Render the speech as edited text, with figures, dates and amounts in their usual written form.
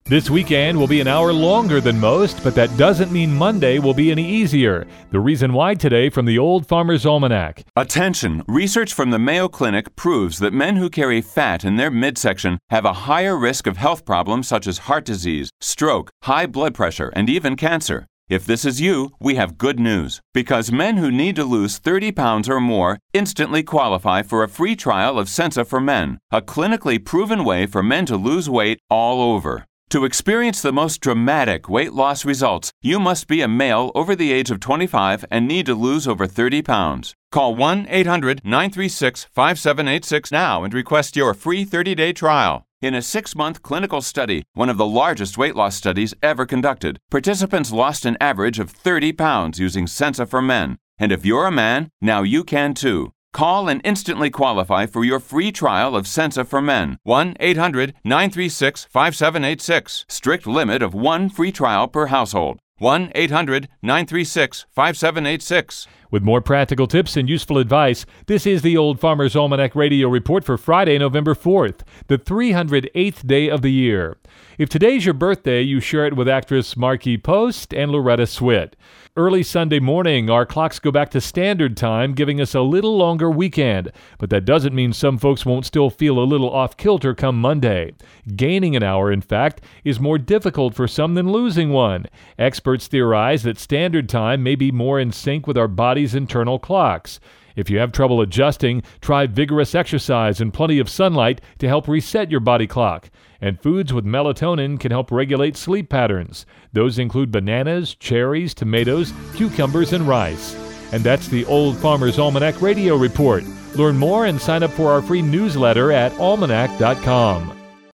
This weekend will be an hour longer than most, but that doesn't mean Monday will be any easier. The reason why today from the Old Farmer's Almanac. Attention! Research from the Mayo Clinic proves that men who carry fat in their midsection have a higher risk of health problems such as heart disease, stroke, high blood pressure, and even cancer. If this is you, we have good news, because men who need to lose 30 pounds or more instantly qualify for a free trial of Sensa for Men, a clinically proven way for men to lose weight all over. To experience the most dramatic weight loss results, you must be a male over the age of 25 and need to lose over 30 pounds. Call 1-800-936-5786 now and request your free 30-day trial. In a 6-month clinical study, one of the largest weight loss studies ever conducted, participants lost an average of 30 pounds using Sensa for Men. And if you're a man, now you can too. Call and instantly qualify for your free trial of Sensa for Men. 1-800-936-5786. Strict limit of 1 free trial per household. 1-800-936-5786. With more practical tips and useful advice, this is the Old Farmer's Almanac Radio Report for Friday, November 4th, the 308th day of the year. If today's your birthday, you share it with actress Markie Post and Loretta Swit. Early Sunday morning, our clocks go back to standard time, giving us a little longer weekend. But that doesn't mean some folks won't still feel a little off-kilter come Monday. Gaining an hour, in fact, is more difficult for some than losing one. Experts theorize that standard time may be more in sync with our body's internal clocks. If you have trouble adjusting, try vigorous exercise and plenty of sunlight to help reset your body clock. And foods with melatonin can help regulate sleep patterns. Those include bananas, cherries, tomatoes, cucumbers, and rice. And that's the Old Farmer's Almanac Radio Report. Learn more and sign up for our free newsletter at almanac.com.